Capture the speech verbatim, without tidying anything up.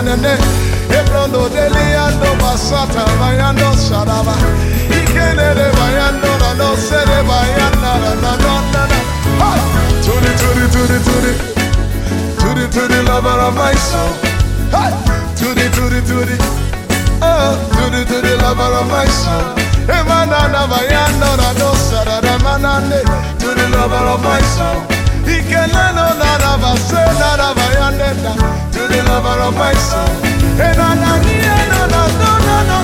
nene. Ebrondo deliando basata bayando saraba. Ikene de bayando na no se de bayanda na na na na. To the to the to the to the to the to the lover of my soul. To the to the to the oh to the to the lover of my soul. Emana na bayando na no sarada manane. To the lover of my soul. Ikene no na na basena na bayanda. To the lover of my soul. And I know, no, no, no, no, no.